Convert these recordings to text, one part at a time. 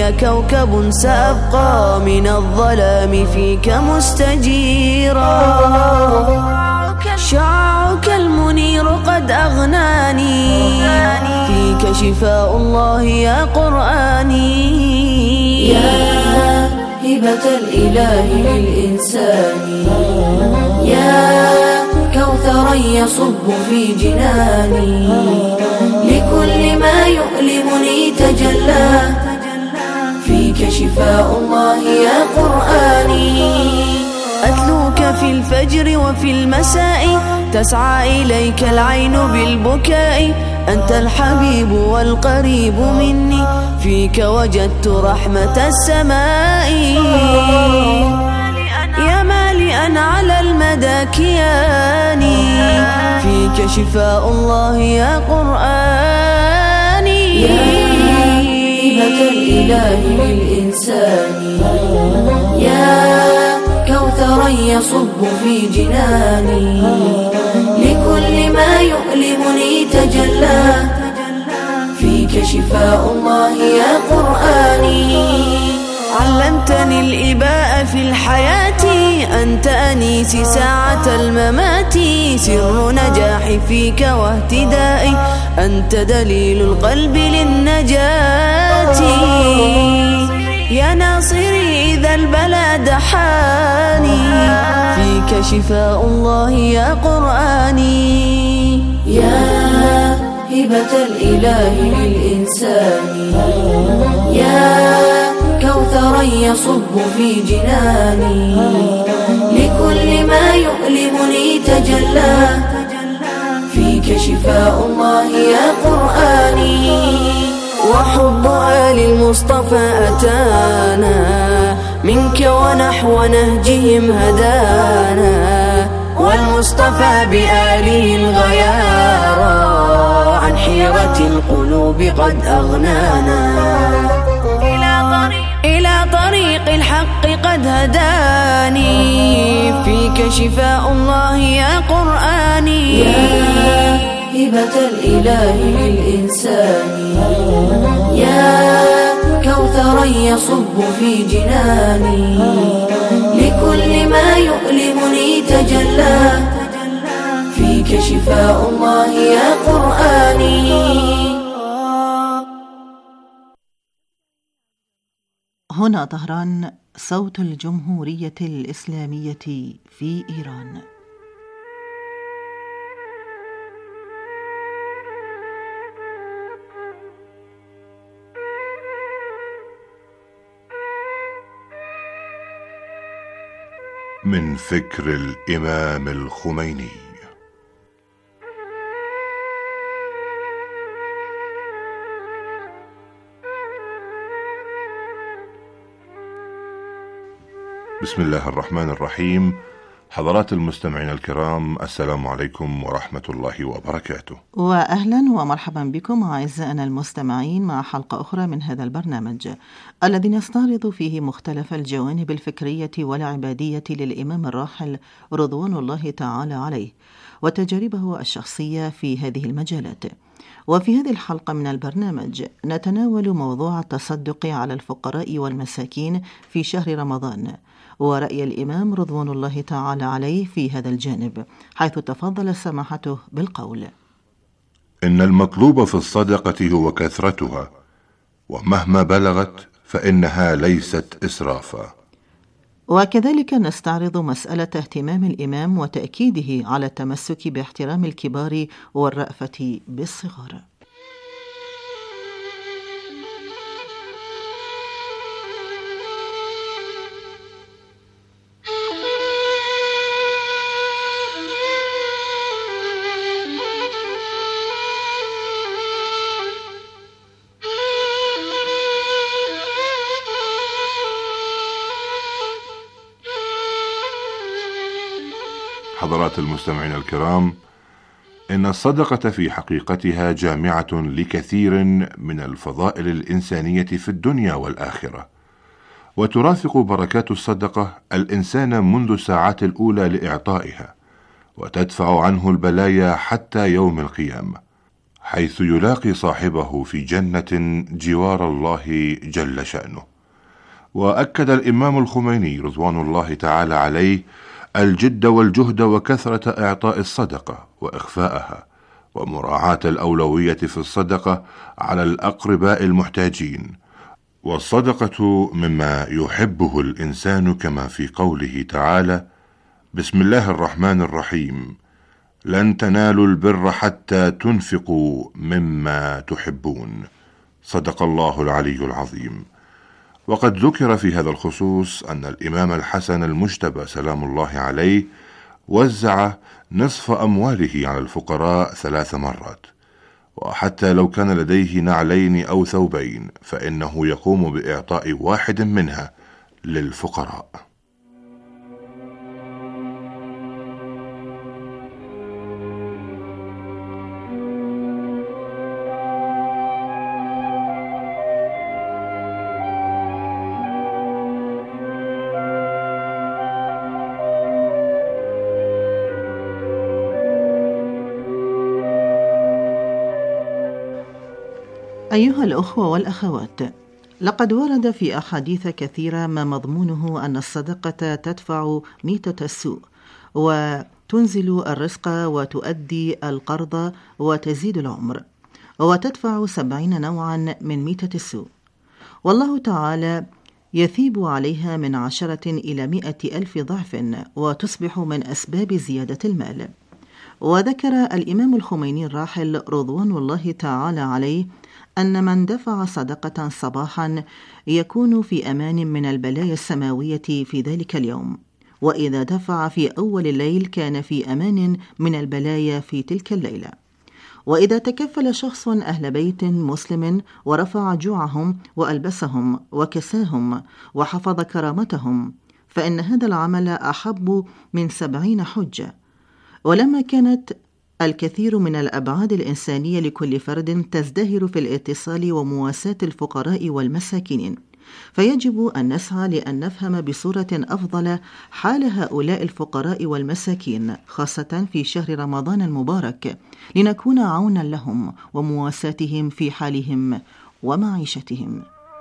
يا كوكب سأبقى من الظلام فيك مستجيرا. شعاعك المنير قد أغناني، فيك شفاء الله يا قرآني. يا هبة الإله للإنسان، يا كوثرا يصب في جناني، لكل ما يؤلمني تجلى، فيك شفاء الله يا قرآني. أتلوك في الفجر وفي المساء، تسعى إليك العين بالبكاء، أنت الحبيب والقريب مني، فيك وجدت رحمة السماء. يا مالئا على المدى كياني، فيك شفاء الله يا قرآني. يا هبة الإله للإنسان، يا كوثرا يصب في جناني، لكل ما يؤلمني تجلى، فيك شفاء الله يا قرآني. علمتني الإباء في الحياة، أنت أنيسي ساعة الممات، سر نجاحي فيك واهتدائي، أنت دليل القلب للنجاة. يا ناصري إذا البلا دحاني، فيك شفاء الله يا قرآني. يا هبة الإله للإنسان، يا كوثرا يصب في جناني، لكل ما يؤلمني تجلى، فيك شفاء الله يا قرآني. وحب آل المصطفى أتانا، منك ونحو نهجهم هدانا، والمصطفى بآله الغيارى، عن حيرة القلوب قد أغنانا، إلى طريق الحق قد هداني، فيك شفاء الله يا قرآني. يا هبة الإله للإنسان، يا كوثرا يصب في جناني، لكل ما يؤلمني تجلى، فيك شفاء الله يا قرآني. هنا طهران، صوت الجمهورية الإسلامية في إيران. من فكر الإمام الخميني. بسم الله الرحمن الرحيم. حضرات المستمعين الكرام، السلام عليكم ورحمة الله وبركاته، وأهلا ومرحبا بكم أعزائنا المستمعين مع حلقة أخرى من هذا البرنامج الذي نستعرض فيه مختلف الجوانب الفكرية والعبادية للإمام الراحل رضوان الله تعالى عليه وتجاربه الشخصية في هذه المجالات. وفي هذه الحلقة من البرنامج نتناول موضوع التصدق على الفقراء والمساكين في شهر رمضان، ورأي الإمام رضوان الله تعالى عليه في هذا الجانب، حيث تفضل سماحته بالقول: إن المطلوب في الصدقة هو كثرتها، ومهما بلغت فإنها ليست إسرافا. وكذلك نستعرض مسألة اهتمام الإمام وتأكيده على التمسك باحترام الكبار والرأفة بالصغار. حضرات المستمعين الكرام، إن الصدقة في حقيقتها جامعة لكثير من الفضائل الإنسانية في الدنيا والآخرة، وترافق بركات الصدقة الإنسان منذ الساعات الأولى لإعطائها، وتدفع عنه البلايا حتى يوم القيامة. حيث يلاقي صاحبه في جنة جوار الله جل شأنه. وأكد الإمام الخميني رضوان الله تعالى عليه الجد والجهد وكثرة إعطاء الصدقة وإخفاءها، ومراعاة الأولوية في الصدقة على الأقرباء المحتاجين. والصدقة مما يحبه الإنسان، كما في قوله تعالى: بسم الله الرحمن الرحيم، لن تنالوا البر حتى تنفقوا مما تحبون. صدق الله العلي العظيم. وقد ذكر في هذا الخصوص أن الإمام الحسن المجتبى سلام الله عليه وزع نصف أمواله على الفقراء 3 مرات، وحتى لو كان لديه نعلين أو ثوبين فإنه يقوم بإعطاء واحد منها للفقراء. أيها الأخوة والأخوات، لقد ورد في أحاديث كثيرة ما مضمونه أن الصدقة تدفع ميتة السوء، وتنزل الرزق، وتؤدي القرض، وتزيد العمر، وتدفع 70 نوعا من ميتة السوء، والله تعالى يثيب عليها من 10 إلى 100,000 ضعف، وتصبح من أسباب زيادة المال. وذكر الإمام الخميني الراحل رضوان الله تعالى عليه أن من دفع صدقة صباحا يكون في أمان من البلايا السماوية في ذلك اليوم، وإذا دفع في أول الليل كان في أمان من البلايا في تلك الليلة. وإذا تكفل شخص أهل بيت مسلم ورفع جوعهم وألبسهم وكساهم وحفظ كرامتهم، فإن هذا العمل أحب من 70 حجة. ولما كانت الكثير من الأبعاد الإنسانية لكل فرد تزدهر في الاتصال ومواساة الفقراء والمساكين، فيجب أن نسعى لأن نفهم بصورة أفضل حال هؤلاء الفقراء والمساكين، خاصة في شهر رمضان المبارك، لنكون عونا لهم ومواساتهم في حالهم ومعيشتهم.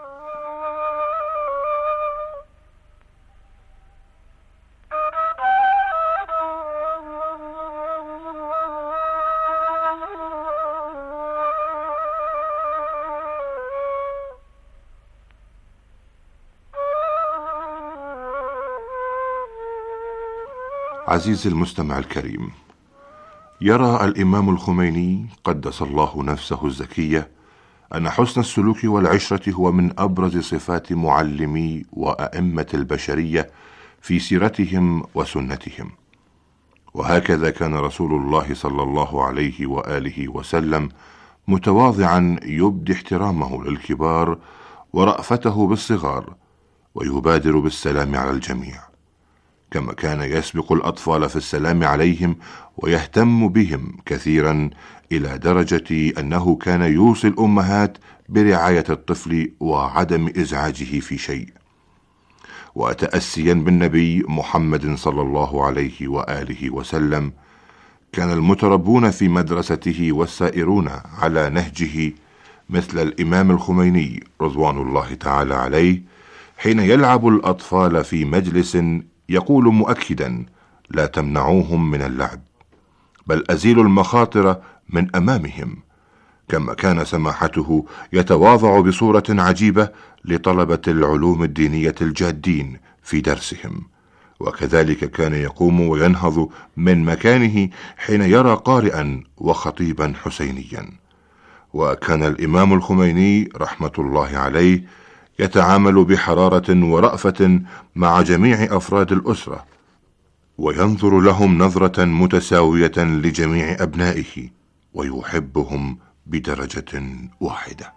عزيزي المستمع الكريم، يرى الإمام الخميني قدس الله نفسه الزكية أن حسن السلوك والعشرة هو من أبرز صفات معلمي وأئمة البشرية في سيرتهم وسنتهم. وهكذا كان رسول الله صلى الله عليه وآله وسلم متواضعا يبدي احترامه للكبار ورأفته بالصغار، ويبادر بالسلام على الجميع، كما كان يسبق الأطفال في السلام عليهم ويهتم بهم كثيرا، إلى درجة أنه كان يوصي الأمهات برعاية الطفل وعدم إزعاجه في شيء. وتأسيا بالنبي محمد صلى الله عليه وآله وسلم، كان المتربون في مدرسته والسائرون على نهجه مثل الإمام الخميني رضوان الله تعالى عليه، حين يلعب الأطفال في مجلس يقول مؤكدا: لا تمنعوهم من اللعب، بل أزيلوا المخاطر من أمامهم. كما كان سماحته يتواضع بصورة عجيبة لطلبة العلوم الدينية الجادين في درسهم، وكذلك كان يقوم وينهض من مكانه حين يرى قارئا وخطيبا حسينيا. وكان الإمام الخميني رحمة الله عليه يتعامل بحرارة ورأفة مع جميع أفراد الأسرة، وينظر لهم نظرة متساوية لجميع أبنائه، ويحبهم بدرجة واحدة.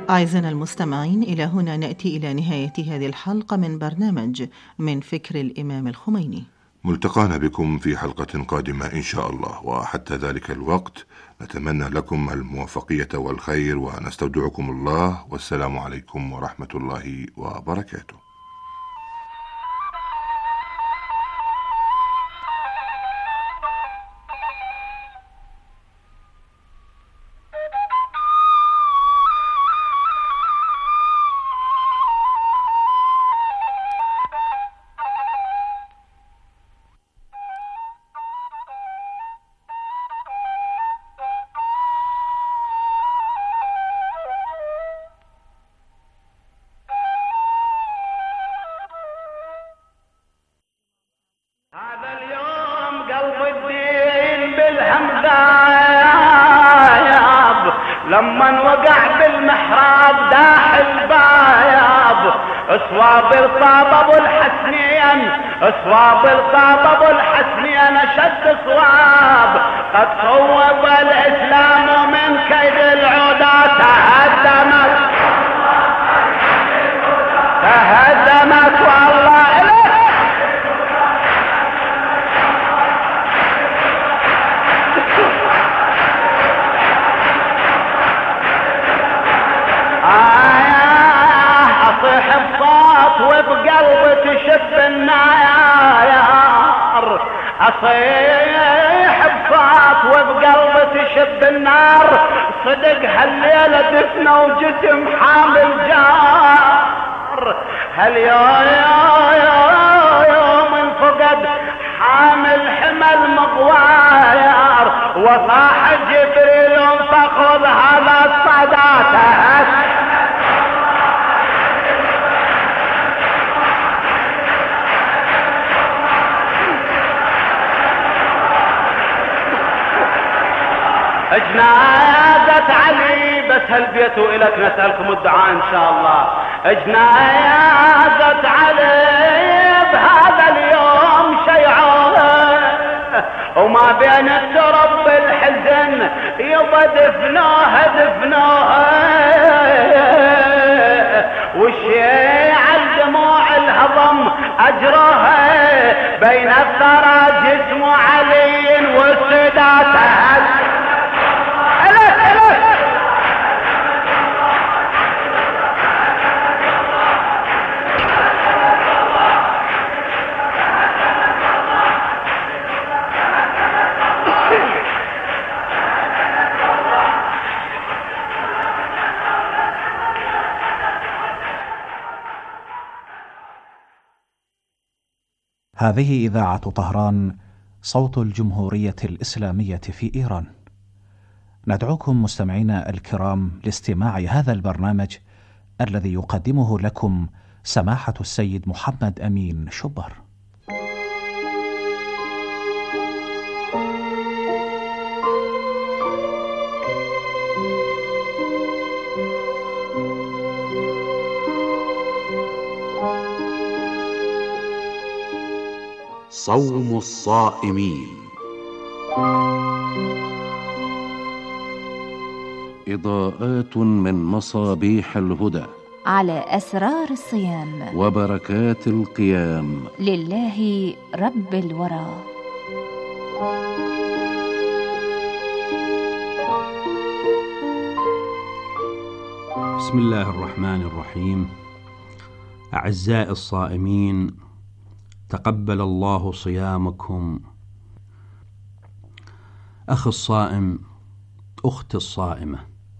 أعزائنا المستمعين، إلى هنا نأتي إلى نهاية هذه الحلقة من برنامج من فكر الإمام الخميني. ملتقانا بكم في حلقة قادمة إن شاء الله، وحتى ذلك الوقت نتمنى لكم الموفقية والخير، ونستودعكم الله، والسلام عليكم ورحمة الله وبركاته. لمن وقع بالمحراب داح البايب، اصواب الصاب ابو الحسنين، اصواب الصاب ابو الحسنين اشد صواب، قد صوب الاسلام من كيد العدا تهدمت والله إليه. اصيح بصوت وبقلب تشب النار، اصيح بصوت وبقلب تشب النار، صدق هالليلة دفنة وجسم حامل جار، هاليوم انفقد حامل حمل مغواير، وصاح جبريل فخذ هذا الصدى تهت. جنازة علي بس هالبيت وإلك نسألكم الدعاء إن شاء الله. جنازة علي بهذا اليوم شيعوها، وما بين الترب بالحزن يبا دفنوها والشيع الدموع الهضم أجرها، بين الثرى جسم علي والسداتها. هذه إذاعة طهران، صوت الجمهورية الإسلامية في إيران. ندعوكم مستمعينا الكرام لاستماع هذا البرنامج الذي يقدمه لكم سماحة السيد محمد أمين شبر. صوم الصائمين. إضاءات من مصابيح الهدى على أسرار الصيام وبركات القيام لله رب الورى. بسم الله الرحمن الرحيم. أعزائي الصائمين، تقبل الله صيامكم. أخي الصائم، أختي الصائمة،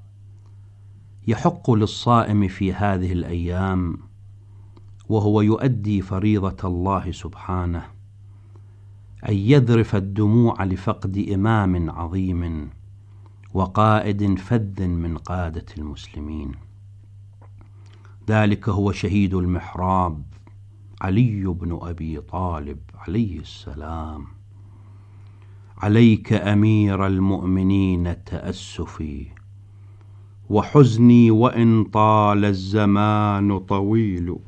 يحق للصائم في هذه الأيام وهو يؤدي فريضة الله سبحانه أن يذرف الدموع لفقد إمام عظيم وقائد فذ من قادة المسلمين. ذلك هو شهيد المحراب علي بن أبي طالب عليه السلام. عليك أمير المؤمنين تأسفي وحزني وإن طال الزمان طويل،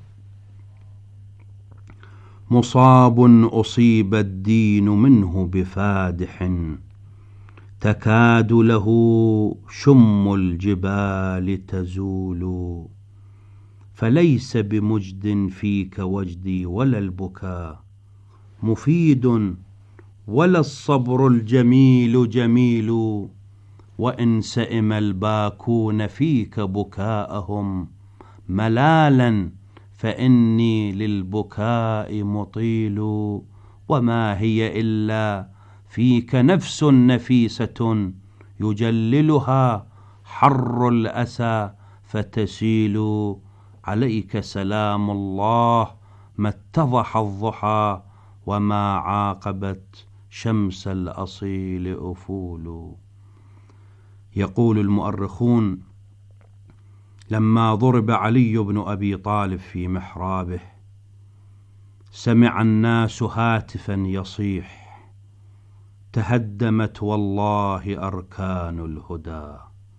مصاب أصيب الدين منه بفادح، تكاد له شم الجبال تزول، فليس بمجد فيك وجدي ولا البكاء مفيد، ولا الصبر الجميل جميل، وإن سئم الباكون فيك بكاءهم ملالا، فإني للبكاء مطيل، وما هي إلا فيك نفس نفيسة يجللها حر الأسى فتسيل، عليك سلام الله ما اتضح الضحى، وما عاقبت شمس الأصيل أفول. يقول المؤرخون: لما ضرب علي بن أبي طالب في محرابه سمع الناس هاتفا يصيح: تهدمت والله أركان الهدى،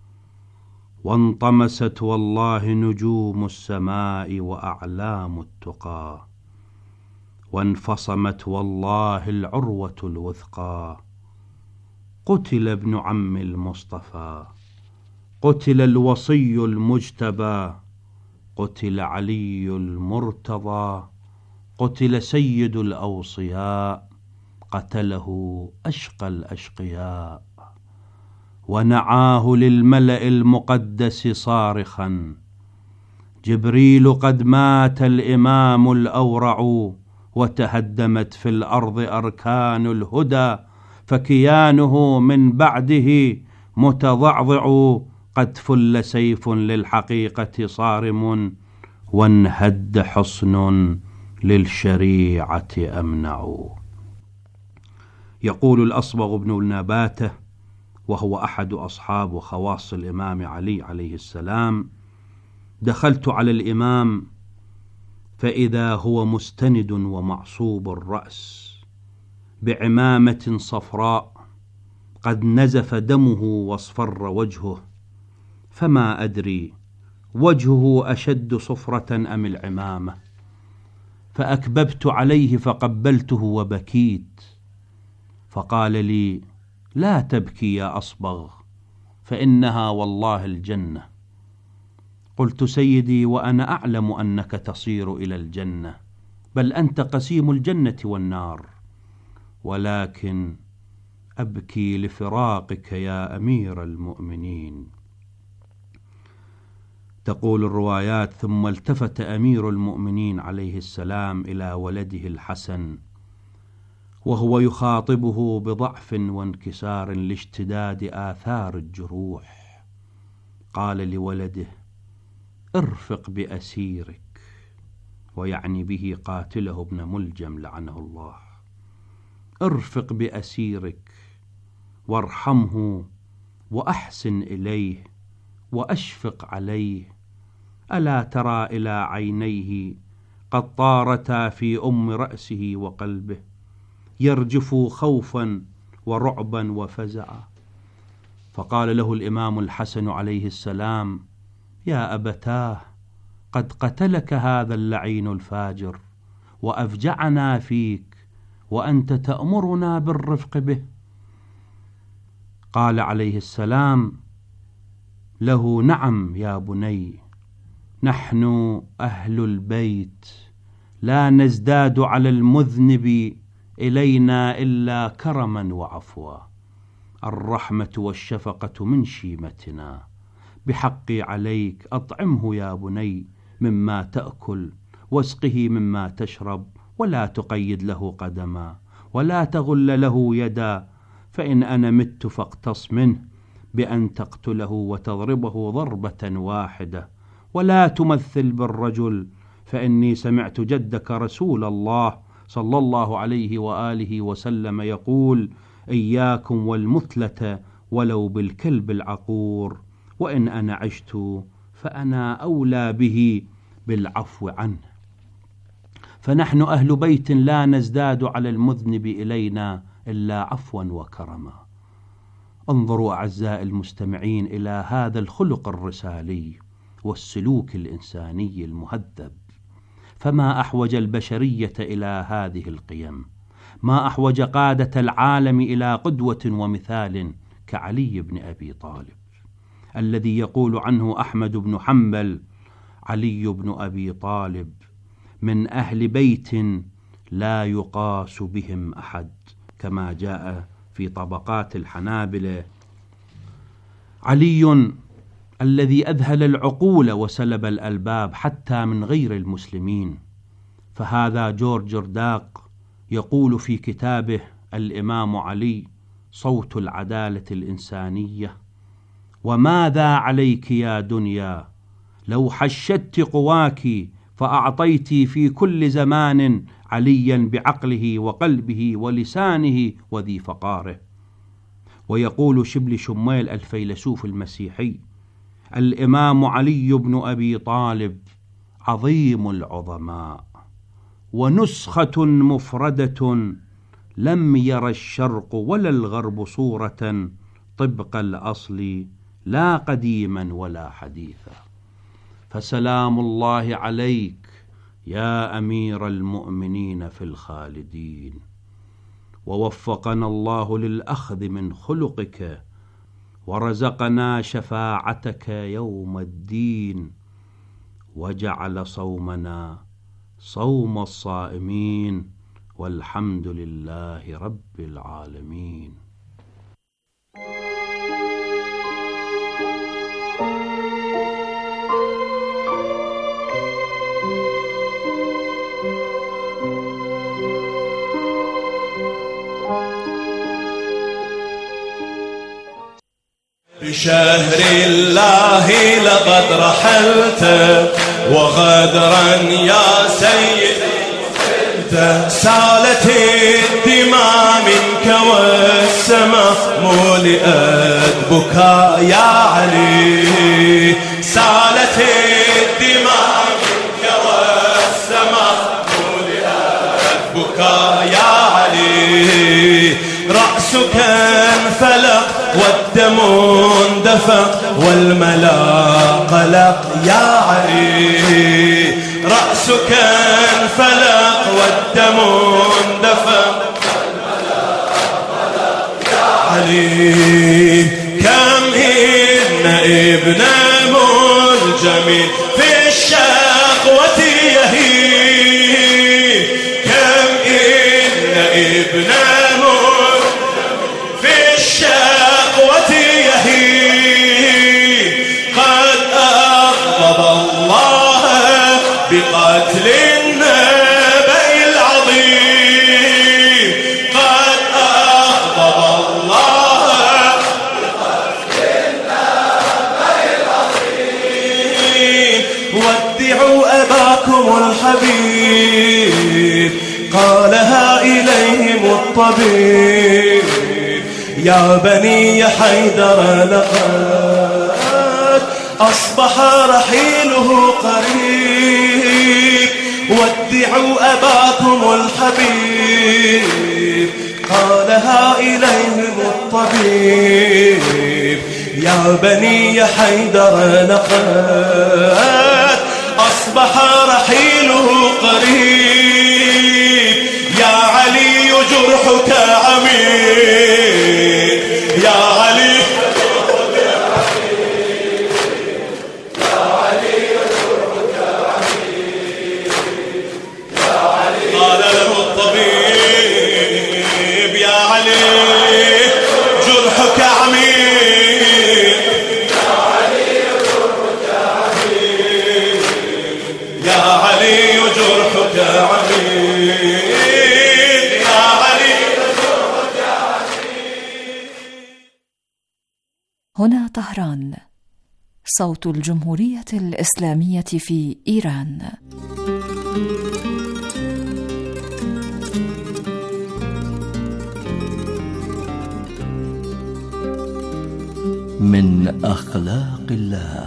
وانطمست والله نجوم السماء وأعلام التقى، وانفصمت والله العروة الوثقى، قتل ابن عم المصطفى، قتل الوصي المجتبى، قتل علي المرتضى، قتل سيد الأوصياء، قتله أشقى الأشقياء، ونعاه للملأ المقدس صارخا: جبريل قد مات الإمام الأورع، وتهدمت في الأرض أركان الهدى، فكيانه من بعده متضعضع، قد فل سيف للحقيقة صارم، وانهد حصن للشريعة أمنع. يقول الأصبغ بن النباتة، وهو أحد أصحاب خواص الإمام علي عليه السلام: دخلت على الإمام فإذا هو مستند ومعصوب الرأس بعمامة صفراء قد نزف دمه واصفر وجهه، فما أدري وجهه أشد صفرة أم العمامة، فأكببت عليه فقبلته وبكيت، فقال لي: لا تبكي يا أصبغ، فإنها والله الجنة. قلت: سيدي، وأنا أعلم أنك تصير إلى الجنة، بل أنت قسيم الجنة والنار، ولكن أبكي لفراقك يا أمير المؤمنين. تقول الروايات: ثم التفت أمير المؤمنين عليه السلام إلى ولده الحسن وهو يخاطبه بضعف وانكسار لاشتداد آثار الجروح، قال لولده: ارفق بأسيرك، ويعني به قاتله ابن ملجم لعنه الله، ارفق بأسيرك وارحمه وأحسن إليه وأشفق عليه، ألا ترى إلى عينيه قد طارتا في رأسه وقلبه، يرجف خوفا ورعبا وفزعا. فقال له الإمام الحسن عليه السلام: يا أبتاه، قد قتلك هذا اللعين الفاجر وأفجعنا فيك، وأنت تأمرنا بالرفق به. قال عليه السلام له: نعم يا بني، نحن أهل البيت لا نزداد على المذنب إلينا إلا كرما وعفوا، الرحمة والشفقة من شيمتنا، بحقي عليك أطعمه يا بني مما تأكل، واسقه مما تشرب، ولا تقيد له قدما، ولا تغل له يدا، فإن أنا مت فاقتص منه بأن تقتله وتضربه ضربة واحدة، ولا تمثل بالرجل، فإني سمعت جدك رسول الله صلى الله عليه وآله وسلم يقول: إياكم والمثلة ولو بالكلب العقور، وإن أنا عشت فأنا أولى به بالعفو عنه. فنحن أهل بيت لا نزداد على المذنب إلينا إلا عفوا وكرما. انظروا أعزائي المستمعين إلى هذا الخلق الرسالي والسلوك الإنساني المهذب، فما أحوج البشرية إلى هذه القيم، ما أحوج قادة العالم إلى قدوة ومثال كعلي بن أبي طالب، الذي يقول عنه أحمد بن حنبل: علي بن أبي طالب من أهل بيت لا يقاس بهم أحد، كما جاء في طبقات الحنابلة. علي الذي أذهل العقول وسلب الألباب حتى من غير المسلمين. فهذا جورج رداق يقول في كتابه الإمام علي صوت العدالة الإنسانية: وماذا عليك يا دنيا لو حشدت قواك فأعطيت في كل زمان عليا بعقله وقلبه ولسانه وذي فقاره. ويقول شبل شميل الفيلسوف المسيحي: الإمام علي بن أبي طالب عظيم العظماء ونسخة مفردة لم ير الشرق ولا الغرب صورة طبق الأصل لا قديما ولا حديثا. فسلام الله عليك يا أمير المؤمنين في الخالدين، ووفقنا الله للأخذ من خلقك ورزقنا شفاعتك يوم الدين، وجعل صومنا صوم الصائمين، والحمد لله رب العالمين. بشهر الله لقد رحلت وغدرا يا سيدي سالت الدماء منك والسماء ملئت بكاء يا علي، سالت الدماء منك والسماء ملئت بكاء يا علي. رأسك انفلق والدم اندفق والملا قلق يا علي، رأسك انفلق والدم اندفق والملا قلق يا علي. كم إن ابن ملجم في الشقوة يهي، كم إن ابن بقتل النبي العظيم، قد أغضب الله بقتل النبي العظيم. ودعوا أباكم الحبيب قالها إليهم الطبيب، يا بني حيدر لقد أصبح رحيله قريب. ودعوا أباكم الحبيب قالها إليهم الطبيب، يا بني حيدر لقد أصبح رحيله قريب. يا علي جرحك عميق، يا علي جرحك عميق، يا علي جرحك عميق، يا علي جرحك عميق. هنا طهران، صوت الجمهورية الإسلامية في إيران. من أخلاق الله.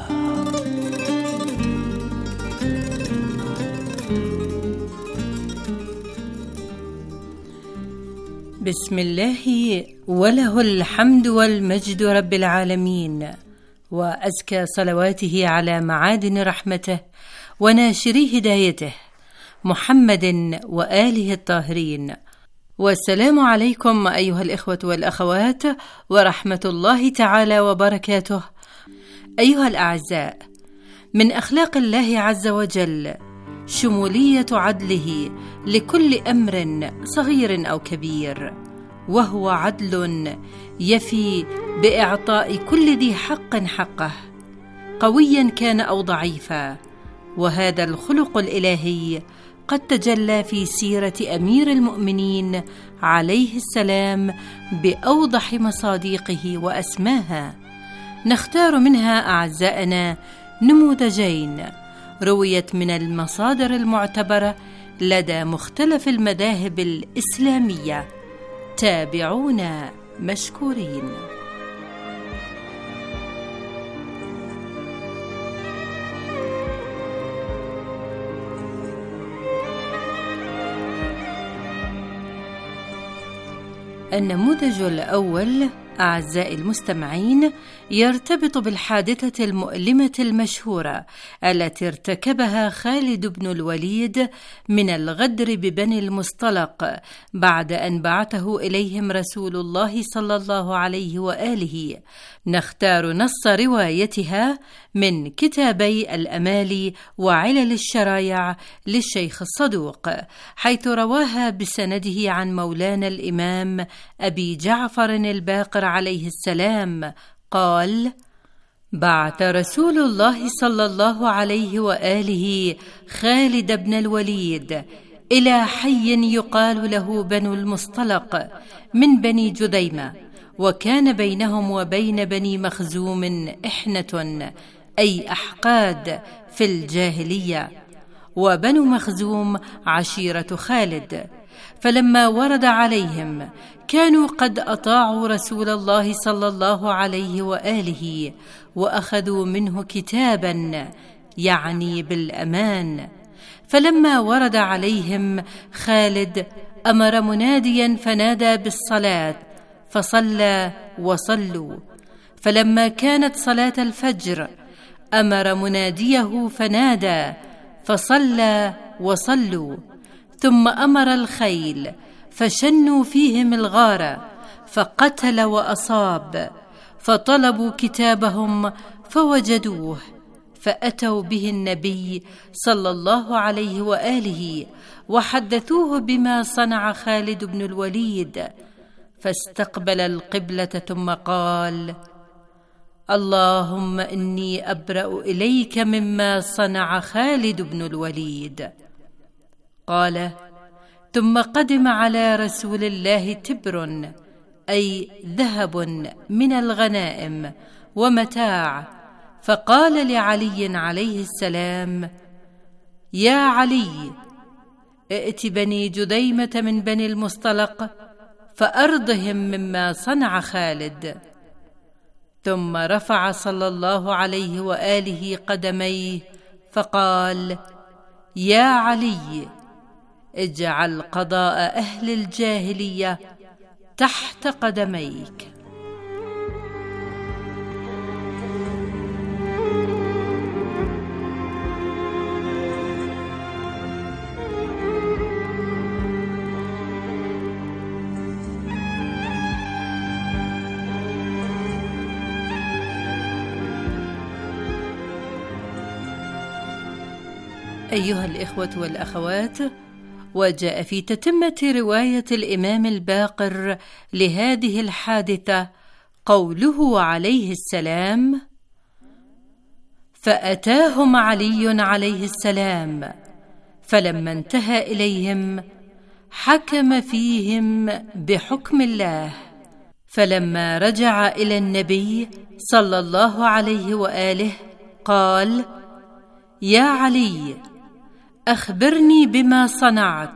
بسم الله وله الحمد والمجد رب العالمين، وأزكى صلواته على معادن رحمته وناشري هدايته محمد وآله الطاهرين، والسلام عليكم أيها الإخوة والأخوات ورحمة الله تعالى وبركاته. أيها الأعزاء، من أخلاق الله عز وجل شمولية عدله لكل أمر صغير أو كبير، وهو عدل يفي بإعطاء كل ذي حق حقه، قويا كان أو ضعيفا. وهذا الخلق الإلهي قد تجلى في سيرة أمير المؤمنين عليه السلام بأوضح مصادقه وأسماها. نختار منها أعزائنا نموذجين رويت من المصادر المعتبرة لدى مختلف المذاهب الإسلامية. تابعونا مشكورين. النموذج الأول أعزائي المستمعين يرتبط بالحادثة المؤلمة المشهورة التي ارتكبها خالد بن الوليد من الغدر ببني المصطلق بعد أن بعثه إليهم رسول الله صلى الله عليه وآله. نختار نص روايتها من كتابي الأمالي وعلل الشرايع للشيخ الصدوق، حيث رواها بسنده عن مولانا الإمام أبي جعفر الباقر عليه السلام قال: بعث رسول الله صلى الله عليه وآله خالد بن الوليد إلى حي يقال له بنو المصطلق من بني جذيمة، وكان بينهم وبين بني مخزوم إحنة أي أحقاد في الجاهلية، وبنو مخزوم عشيرة خالد. فلما ورد عليهم كانوا قد أطاعوا رسول الله صلى الله عليه وآله وأخذوا منه كتابا يعني بالأمان. فلما ورد عليهم خالد أمر مناديا فنادى بالصلاة فصلى وصلوا. فلما كانت صلاة الفجر أمر مناديه فنادى فصلى وصلوا. ثم أمر الخيل فشنوا فيهم الغارة فقتل وأصاب، فطلبوا كتابهم فوجدوه، فأتوا به النبي صلى الله عليه وآله وحدثوه بما صنع خالد بن الوليد، فاستقبل القبلة ثم قال: اللهم إني أبرأ إليك مما صنع خالد بن الوليد. قال: ثم قدم على رسول الله تبر أي ذهب من الغنائم ومتاع، فقال لعلي عليه السلام: يا علي، ائت بني جذيمة من بني المصطلق فأرضهم مما صنع خالد. ثم رفع صلى الله عليه وآله قدميه فقال: يا علي، اجعل قضاء أهل الجاهلية تحت قدميك. أيها الإخوة والأخوات، وجاء في تتمة رواية الإمام الباقر لهذه الحادثة قوله عليه السلام: فأتاهم علي عليه السلام فلما انتهى إليهم حكم فيهم بحكم الله. فلما رجع إلى النبي صلى الله عليه وآله قال: يا علي، أخبرني بما صنعت.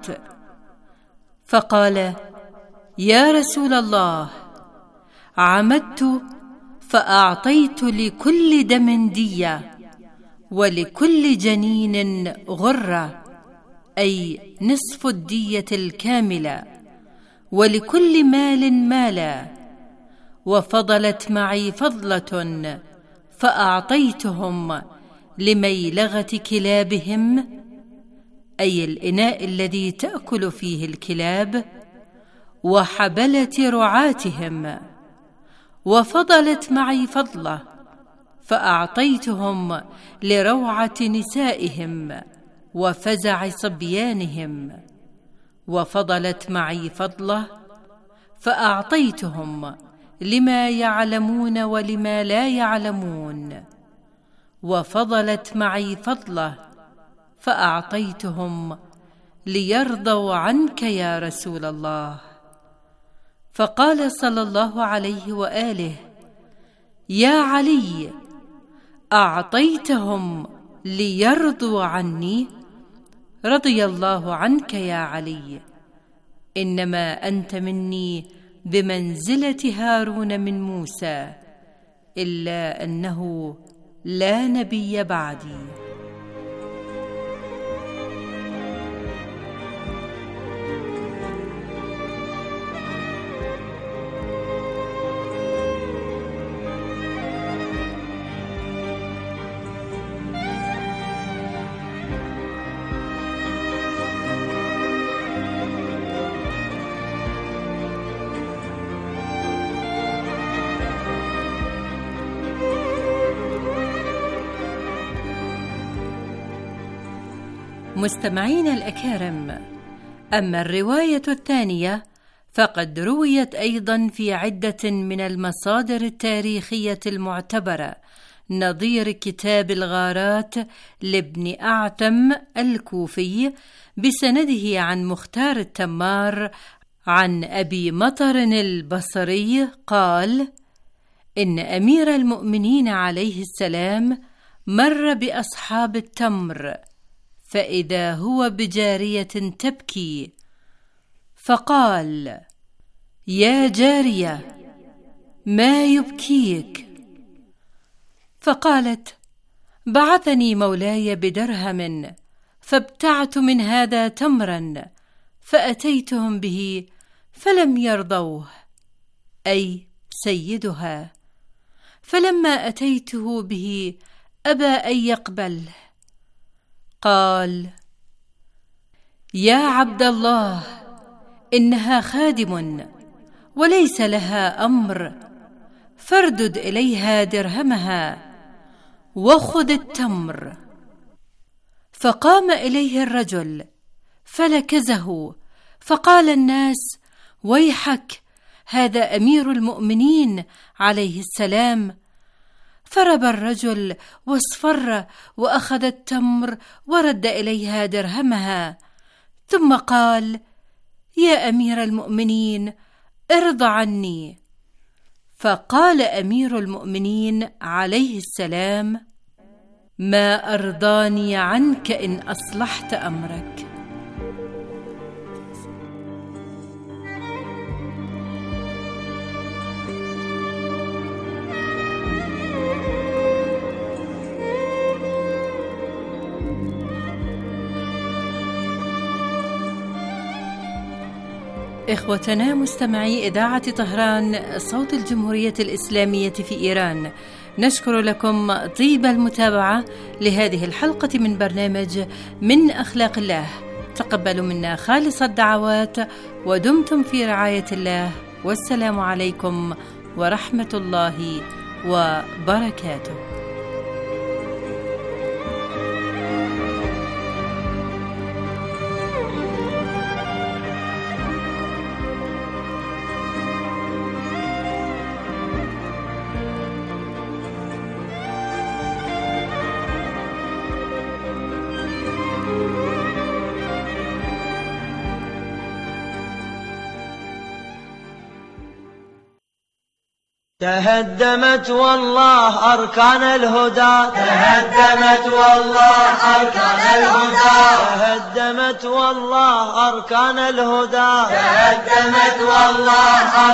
فقال: يا رسول الله، عمدت فأعطيت لكل دم دية، ولكل جنين غرة أي نصف الدية الكاملة، ولكل مال مالا، وفضلت معي فضلة فأعطيتهم لميلغة كلابهم أي الإناء الذي تأكل فيه الكلاب، وحبلة رعاتهم، وفضلت معي فضلة فأعطيتهم لروعة نسائهم وفزع صبيانهم، وفضلت معي فضلة فأعطيتهم لما يعلمون ولما لا يعلمون، وفضلت معي فضلة فأعطيتهم ليرضوا عنك يا رسول الله. فقال صلى الله عليه وآله: يا علي، أعطيتهم ليرضوا عني؟ رضي الله عنك يا علي، إنما أنت مني بمنزلة هارون من موسى، إلا أنه لا نبي بعدي. مستمعين الأكارم، أما الرواية الثانية فقد رويت أيضا في عدة من المصادر التاريخية المعتبرة، نظير كتاب الغارات لابن أعتم الكوفي بسنده عن مختار التمار عن أبي مطر البصري قال: إن أمير المؤمنين عليه السلام مر بأصحاب التمر، فإذا هو بجارية تبكي، فقال: يا جارية، ما يبكيك؟ فقالت: بعثني مولاي بدرهم، فابتعت من هذا تمرا، فأتيتهم به فلم يرضوه، أي سيدها، فلما أتيته به أبى أن يقبله. قال: يا عبد الله، إنها خادم وليس لها أمر، فاردد إليها درهمها وخذ التمر. فقام إليه الرجل فلكزه، فقال الناس: ويحك، هذا أمير المؤمنين عليه السلام. فرب الرجل واصفر وأخذ التمر ورد إليها درهمها، ثم قال: يا أمير المؤمنين، ارض عني. فقال أمير المؤمنين عليه السلام: ما أرضاني عنك إن أصلحت أمرك. إخوتنا مستمعي إذاعة طهران صوت الجمهورية الإسلامية في إيران، نشكر لكم طيب المتابعة لهذه الحلقة من برنامج من أخلاق الله. تقبلوا منا خالص الدعوات، ودمتم في رعاية الله، والسلام عليكم ورحمة الله وبركاته. تهدمت والله أركان الهدى، تهدمت والله أركان الهدى، تهدمت والله أركان الهدى، تهدمت والله أركان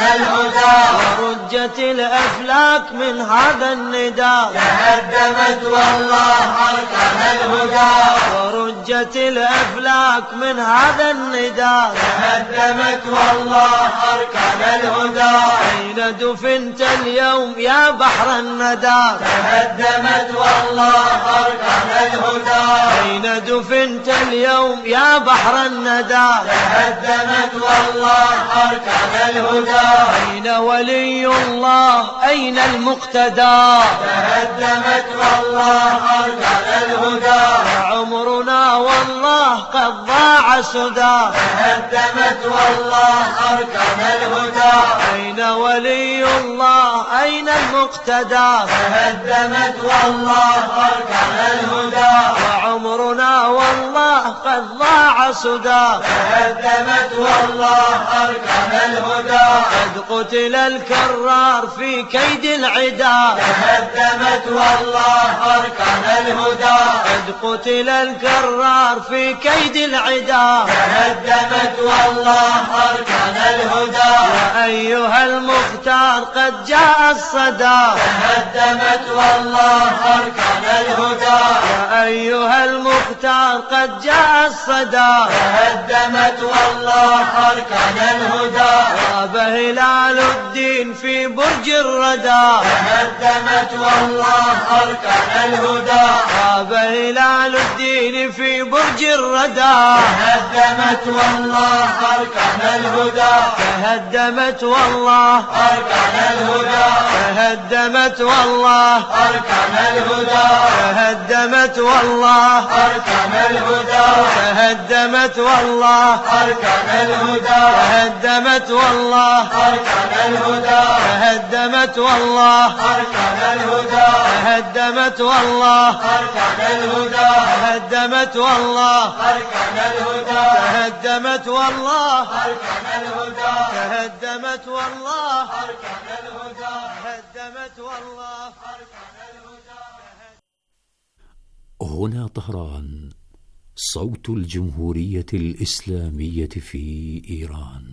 الهدى ورجت الأفلاك من هذا النداء تهدمت والله أركان الهدى ورجت الأفلاك من هذا النداء تهدمت والله أركان الهدى أين دفنت اليوم يا بحر الندى تهدمت والله أركان الهدى أين دفنت اليوم يا بحر الندى تهدمت والله أركان الهدى أين ولي الله أين المقتدى تهدمت والله أركان الهدى عمرنا والله قد ضاع سدى تهدمت والله أركان الهدى أين ولي الله أين المقتدى تهدمت والله أركان الهدى وعمرنا والله قد ضاع سدى تهدمت والله أركان الهدى قد قتل الكرار في كيد العدا تهدمت والله أركان الهدى قد قتل الكرار في كيد العدا تهدمت والله أركان الهدى يا أيها المختار قد جاء الصدى تهدمت والله أركان الهدى يا أيها المختار قد جاء الصدى تهدمت والله أركان الهدى غاب هلال الدين في برج الردى تهدمت والله أركان الهدى غاب هلال الدين في برج الردى تهدمت والله أركان الهدى تهدمت والله أركان الهدى تهدمت والله أركان الهدى تهدمت والله أركان الهدى تهدمت والله أركان الهدى تهدمت والله أركان الهدى تهدمت والله أركان الهدى تهدمت والله أركان الهدى تهدمت والله أركان الهدى تهدمت والله أركان الهدى تهدمت والله أركان الهدى تهدمت والله أركان الهدى. هنا طهران، صوت الجمهورية الإسلامية في إيران.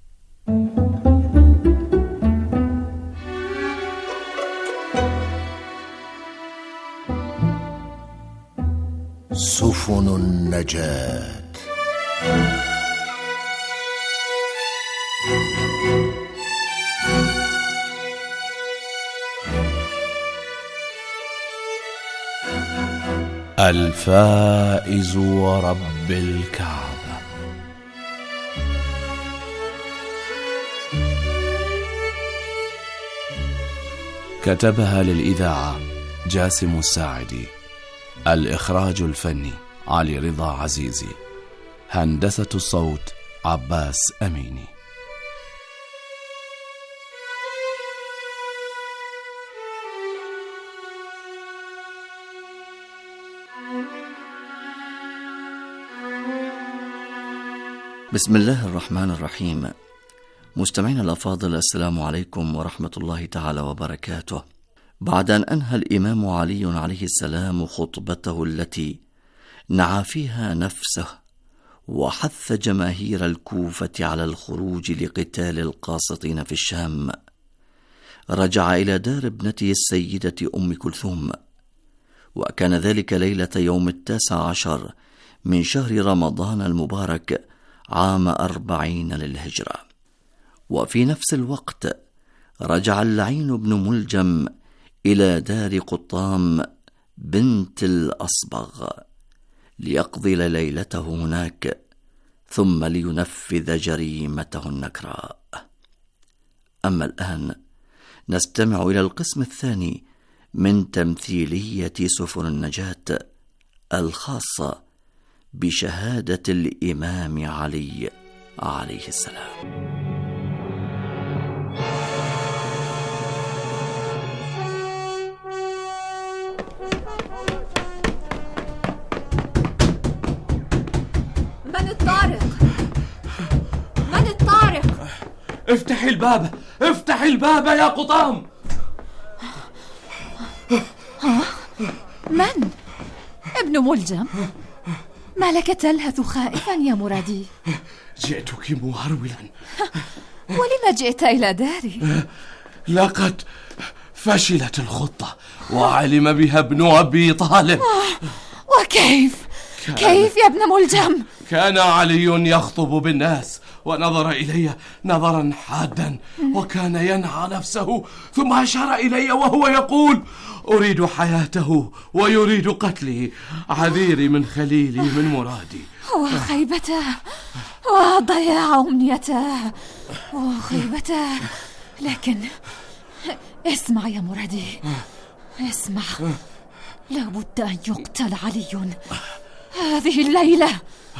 سفن النجاة. الفائز ورب الكعبة. كتبها للإذاعة جاسم الساعدي. الإخراج الفني علي رضا عزيزي. هندسة الصوت عباس أميني. بسم الله الرحمن الرحيم. مستمعينا الأفاضل، السلام عليكم ورحمة الله تعالى وبركاته. بعد أن أنهى الإمام علي عليه السلام خطبته التي نعى فيها نفسه وحث جماهير الكوفة على الخروج لقتال القاسطين في الشام، رجع إلى دار ابنته السيدة أم كلثوم، وكان ذلك ليلة يوم 19 من شهر رمضان المبارك عام 40 للهجرة. وفي نفس الوقت رجع اللعين بن ملجم إلى دار قطام بنت الأصبغ ليقضي ليلته هناك، ثم لينفذ جريمته النكراء. أما الآن نستمع إلى القسم الثاني من تمثيلية سفن النجاة الخاصة بشهادة الإمام علي عليه السلام. من الطارق؟ من الطارق؟ افتحي الباب، افتحي الباب يا قطام. من؟ ابن ملجم؟ ما لك تلهث خائفا يا مرادي؟ جئتك مهرولا. ولم جئت إلى داري؟ لقد فشلت الخطة وعلم بها ابن أبي طالب. وكيف؟ كيف يا ابن ملجم؟ كان علي يخطب بالناس ونظر إلي نظرا حادا، وكان ينعى نفسه، ثم أشار إلي وهو يقول: أريد حياته ويريد قتلي، عذيري من خليلي من مرادي. وخيبته وضياع أمنيته وخيبته. لكن اسمع يا مرادي، اسمع، لابد أن يقتل علي هذه الليلة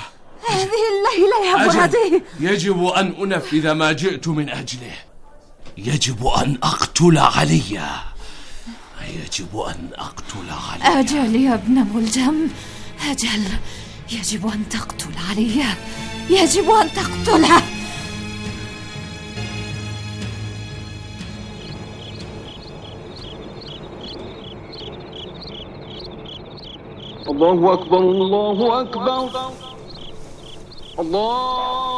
يا مرادي. يجب أن أنفذ ما جئت من أجله. يجب أن أقتل علي. يجب أن أقتل علي. أجل يا ابن ملجم، أجل. يجب أن تقتل علي، يجب أن تقتله. الله أكبر، الله أكبر، الله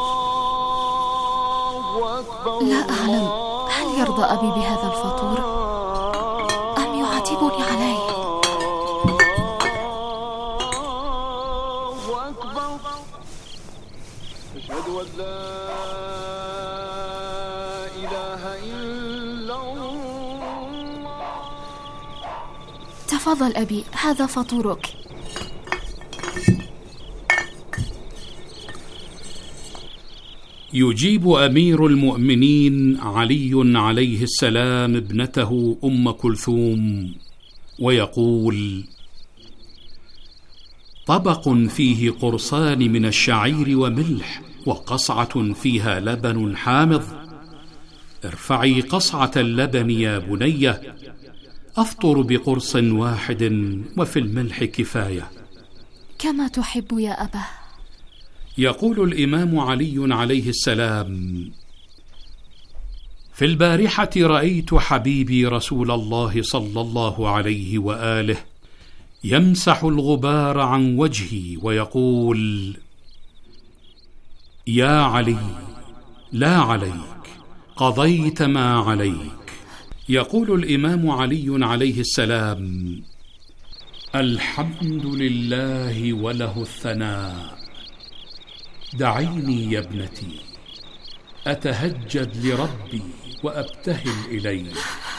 أكبر. لا أعلم هل يرضى أبي بهذا الفطور أم يعاتبني عليه. الله أكبر. أشهد أن لا إله إلا الله. تفضل أبي، هذا فطورك. يجيب أمير المؤمنين علي عليه السلام ابنته أم كلثوم ويقول: طبق فيه قرصان من الشعير وملح، وقصعة فيها لبن حامض. ارفعي قصعة اللبن يا بنية، أفطر بقرص واحد وفي الملح كفاية. كما تحب يا أبا. يقول الإمام علي عليه السلام: في البارحة رأيت حبيبي رسول الله صلى الله عليه وآله يمسح الغبار عن وجهي ويقول: يا علي، لا عليك، قضيت ما عليك. يقول الإمام علي عليه السلام: الحمد لله وله الثناء. دعيني يا ابنتي أتهجد لربي وأبتهل إليه.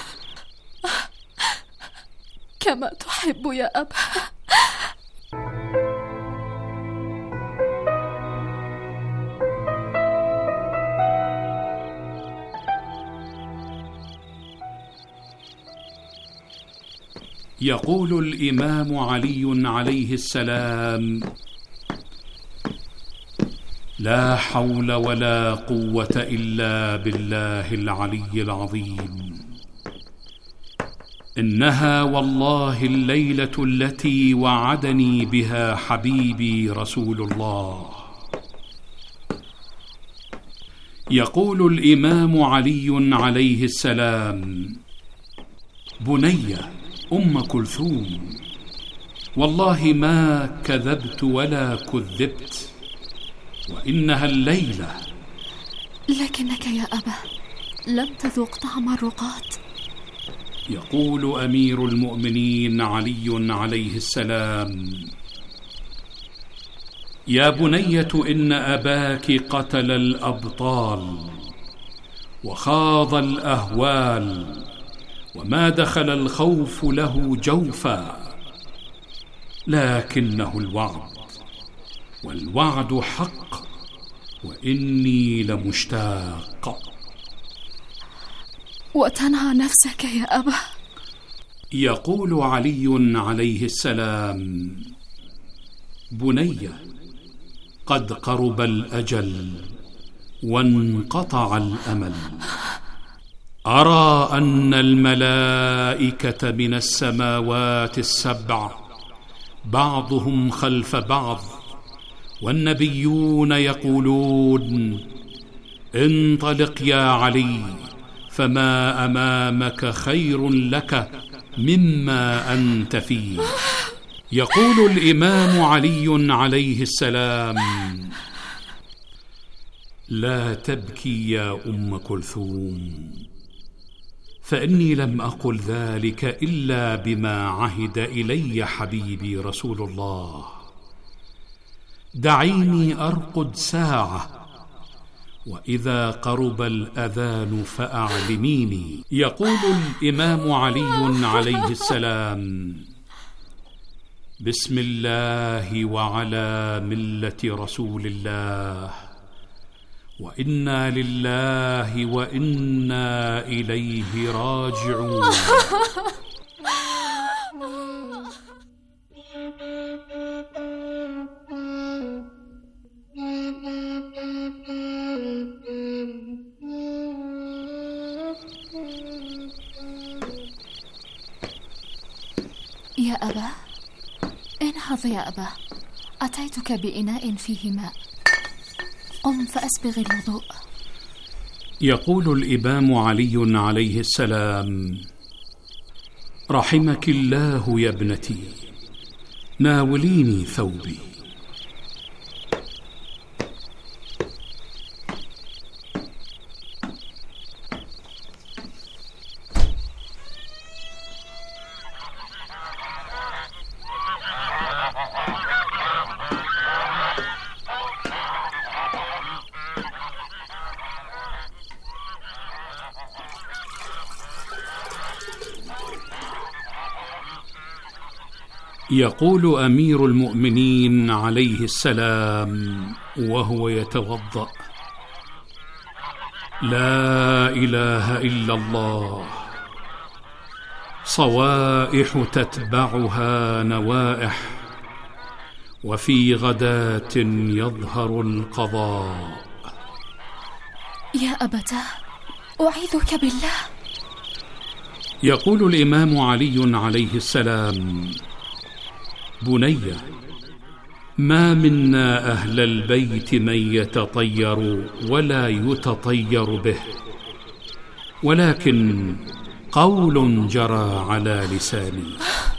كما تحب يا أبا. يقول الإمام علي عليه السلام: لا حول ولا قوة إلا بالله العلي العظيم. إنها والله الليلة التي وعدني بها حبيبي رسول الله. يقول الإمام علي عليه السلام: بنية أم كلثوم، والله ما كذبت ولا كذبت، وإنها الليلة. لكنك يا أبا لم تذوق طعم الرقات. يقول أمير المؤمنين علي عليه السلام: يا بنية إن أباك قتل الأبطال وخاض الأهوال، وما دخل الخوف له جوفا، لكنه الوعد، والوعد حق، وإني لمشتاق. وتنهى نفسك يا أبا. يقول علي عليه السلام: بنية قد قرب الأجل وانقطع الأمل. أرى أن الملائكة من السماوات السبع بعضهم خلف بعض، والنبيون يقولون: انطلق يا علي، فما أمامك خير لك مما أنت فيه. يقول الإمام علي عليه السلام: لا تبكي يا أم كلثوم، فإني لم أقل ذلك إلا بما عهد إلي حبيبي رسول الله. دعيني أرقد ساعة، وإذا قرب الأذان فأعلميني. يقول الإمام علي عليه السلام: بسم الله وعلى ملة رسول الله، وإنا لله وإنا إليه راجعون. يا أبا، انهض يا أبا، أتيتك بإناء فيه ماء، قم فأسبغ الوضوء. يقول الإمام علي عليه السلام: رحمك الله يا ابنتي، ناوليني ثوبي. يقول أمير المؤمنين عليه السلام وهو يتوضأ: لا إله إلا الله، صوائح تتبعها نوائح، وفي غداة يظهر القضاء. يا أبتاه، أعيذك بالله. يقول الإمام علي عليه السلام: بني، ما منا أهل البيت من يتطير ولا يتطير به، ولكن قول جرى على لساني.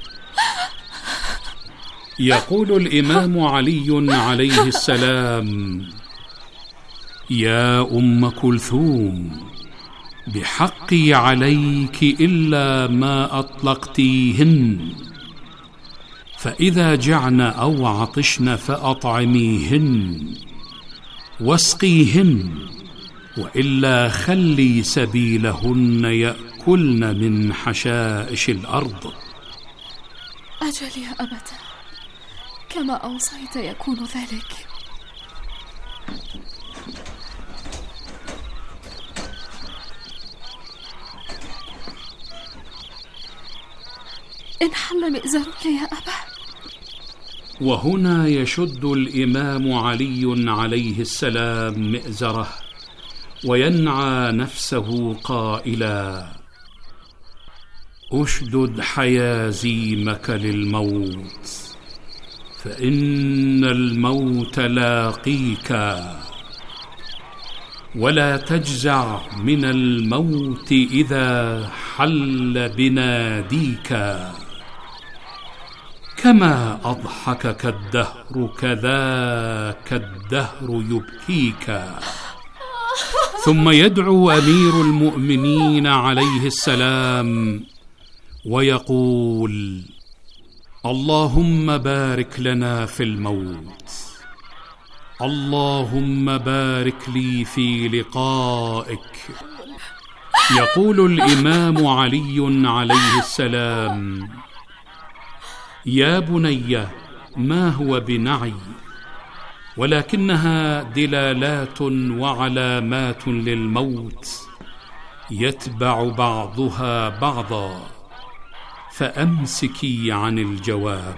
يقول الإمام علي عليه السلام: يا أم كلثوم، بحقي عليك إلا ما أطلقتيهن، فإذا جعن أو عطشن فأطعميهن واسقيهن، وإلا خلي سبيلهن يأكلن من حشائش الأرض. أجل يا أبتاه، كما أوصيت يكون ذلك. انحل مئزرك يا أبا. وهنا يشد الإمام علي عليه السلام مئزره وينعى نفسه قائلا: أشدد حيازيمك للموت، فإن الموت لاقيك، ولا تجزع من الموت إذا حل بناديك. كما أضحكك الدهر كذاك الدهر يبكيك. ثم يدعو أمير المؤمنين عليه السلام ويقول: اللهم بارك لنا في الموت، اللهم بارك لي في لقائك. يقول الإمام علي عليه السلام: يا بني، ما هو بنعي، ولكنها دلالات وعلامات للموت يتبع بعضها بعضا، فأمسكي عن الجواب.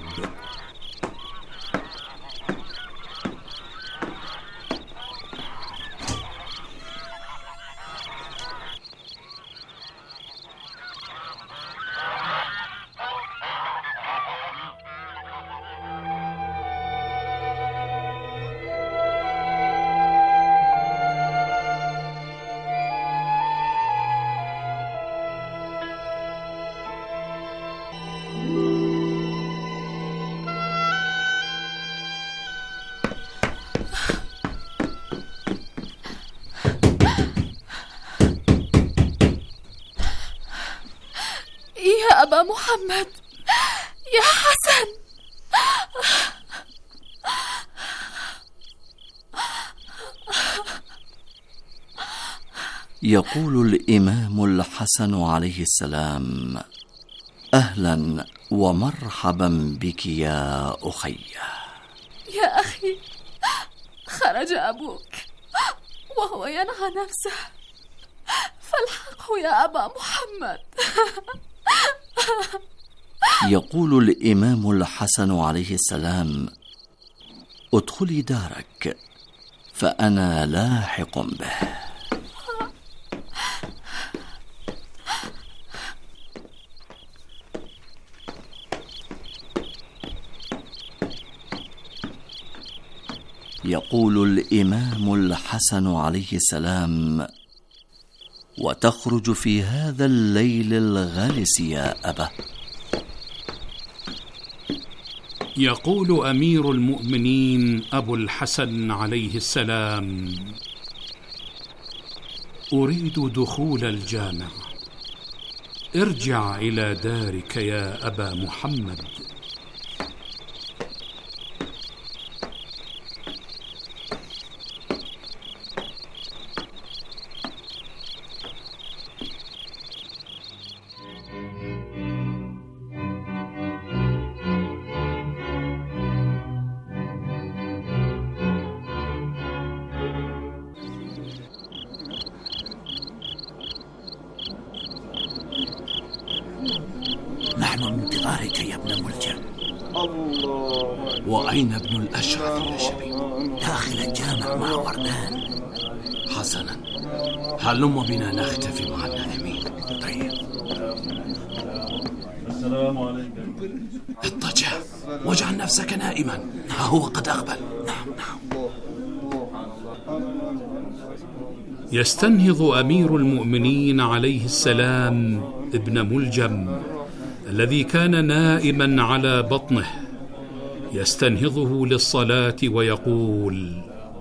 أبا محمد، يا حسن. يقول الإمام الحسن عليه السلام: أهلا ومرحبا بك يا أخي. يا أخي، خرج أبوك وهو ينهى نفسه، فالحقه يا أبا محمد. يقول الإمام الحسن عليه السلام: ادخلي دارك فأنا لاحق به. يقول الإمام الحسن عليه السلام: وتخرج في هذا الليل الغلس يا أبا. يقول أمير المؤمنين أبو الحسن عليه السلام: أريد دخول الجامع، ارجع إلى دارك يا أبا محمد. نحن من انتظارك يا ابن ملجم. وأين ابن الأشرف يا شبيب؟ داخل الجامع مع وردان. حسنا، هلم بنا نختفي مع الناذمين. طيب. السلام عليكم. اضطجع واجعل نفسك نائما، هو قد أقبل. نعم. يستنهض أمير المؤمنين عليه السلام ابن ملجم الذي كان نائما على بطنه، يستنهضه للصلاة ويقول: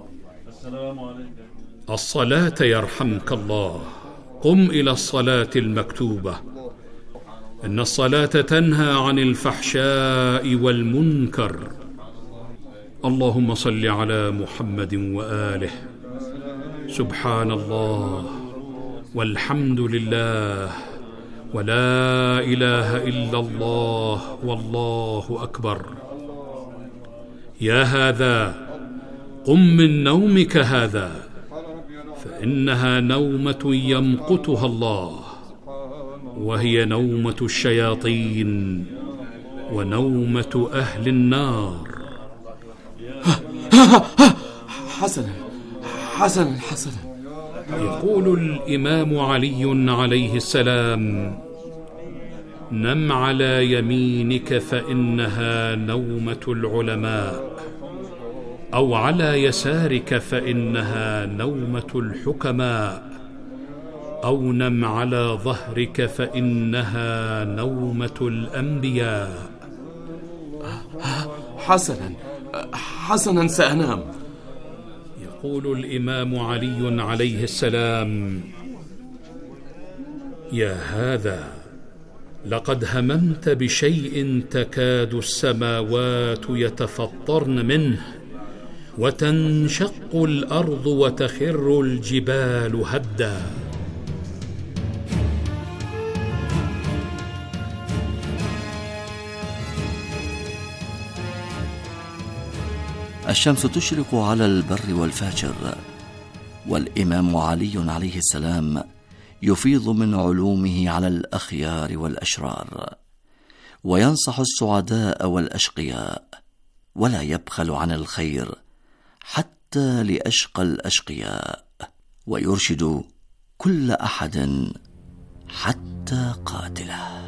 الصلاة يرحمك الله، قم إلى الصلاة المكتوبة، إن الصلاة تنهى عن الفحشاء والمنكر. اللهم صل على محمد وآله. سبحان الله والحمد لله ولا إله إلا الله والله أكبر. يا هذا، قم من نومك هذا، فإنها نومة يمقتها الله، وهي نومة الشياطين ونومة أهل النار. حسنا. يقول الإمام علي عليه السلام: نم على يمينك فإنها نومة العلماء، أو على يسارك فإنها نومة الحكماء، أو نم على ظهرك فإنها نومة الأنبياء. حسنا سأنام. يقول الإمام علي عليه السلام: يا هذا، لقد هممت بشيء تكاد السماوات يتفطرن منه وتنشق الأرض وتخر الجبال هدا. الشمس تشرق على البر والفاجر، والإمام علي عليه السلام يفيض من علومه على الأخيار والأشرار، وينصح السعداء والأشقياء، ولا يبخل عن الخير حتى لأشقى الأشقياء، ويرشد كل أحد حتى قاتله.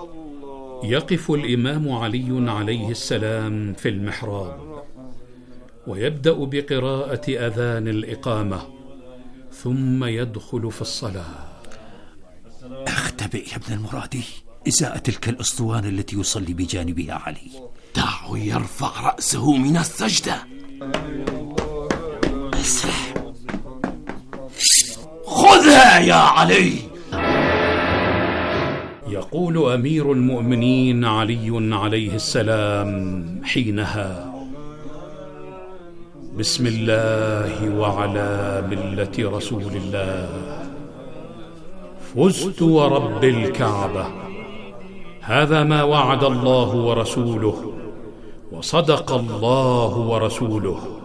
يقف الإمام علي عليه السلام في المحراب، ويبدأ بقراءة أذان الإقامة ثم يدخل في الصلاة. اختبئ يا ابن المرادي إزاء تلك الأسطوانة التي يصلي بجانبها علي. دعه يرفع رأسه من السجدة. اسرح، خذها يا علي. يقول أمير المؤمنين علي عليه السلام حينها: بسم الله وعلى ملة رسول الله، فزت ورب الكعبة، هذا ما وعد الله ورسوله، وصدق الله ورسوله.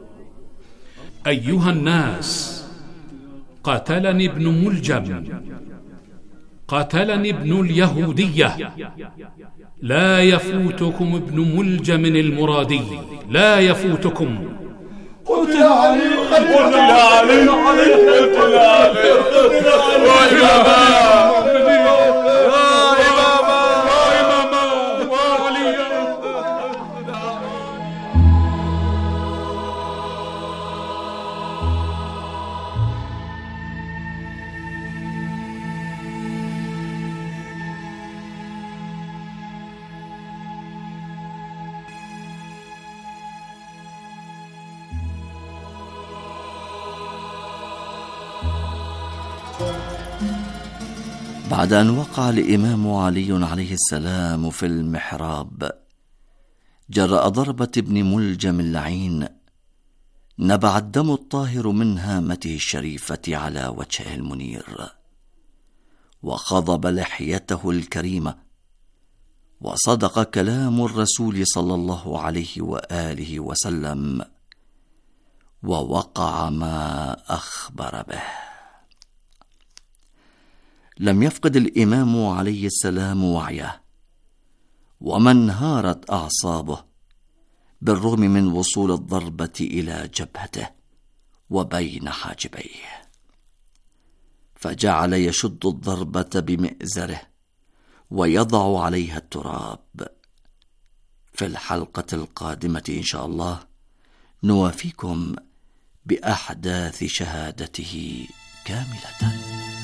أيها الناس، قتلني ابن ملجم، قتلني ابن اليهودية، لا يفوتكم ابن ملجم المرادي، لا يفوتكم. قتل علي، قتل علي، قتل بعد أن وقع الإمام علي عليه السلام في المحراب جراء ضربة ابن ملجم اللعين، نبع الدم الطاهر من هامته الشريفة على وجهه المنير، وخضب لحيته الكريمة، وصدق كلام الرسول صلى الله عليه وآله وسلم، ووقع ما أخبر به. لم يفقد الإمام عليه السلام وعيه، وما انهارت أعصابه بالرغم من وصول الضربة إلى جبهته وبين حاجبيه، فجعل يشد الضربة بمئزره ويضع عليها التراب. في الحلقة القادمة إن شاء الله نوافيكم بأحداث شهادته كاملة.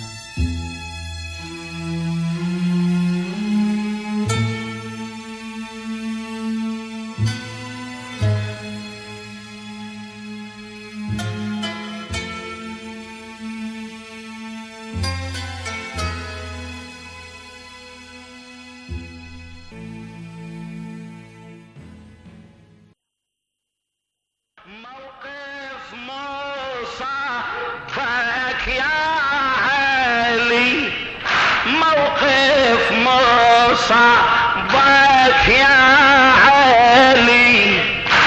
موقف مصابك يا علي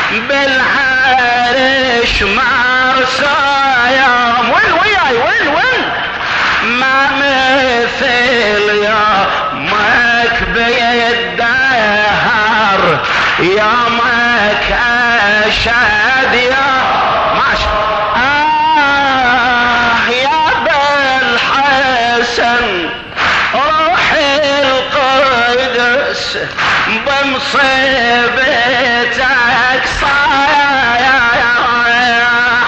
بالعرش مرسايا، وين وياي وين ما مثل يومك بيدهر، يومك أشهد يا ماشي يا بالحسن روح القدس بمصيبتك صايح،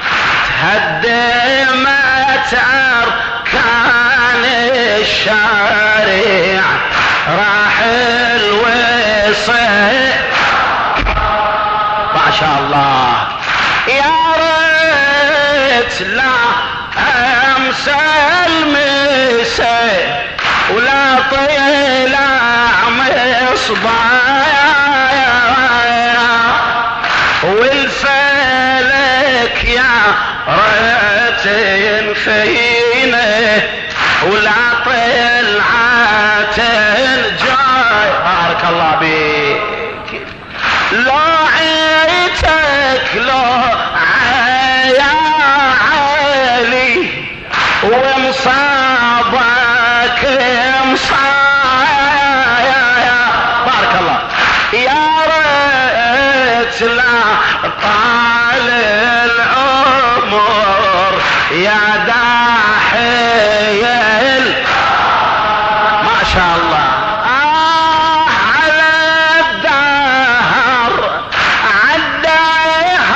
تهدمت أركان الشريع، راح الوصي ما شاء الله. يا ريت لا أمسى المسي ولا طلع مصبايا، والفلك يا ريت ينفيني ولا طلعت الجاي. بارك الله بيك، لو عيتك لو يا علي ومصابك مصايا، بارك الله. يا ريت لا طال العمر يا داحي ما شاء الله. على الدهر عدى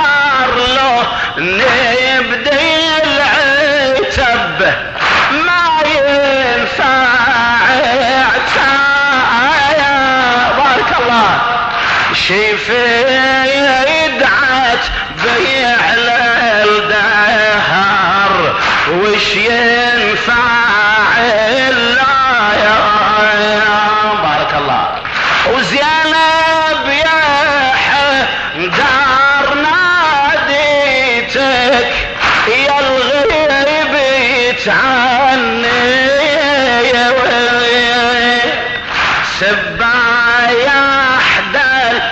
شفيت عت بيع الدهر وشيت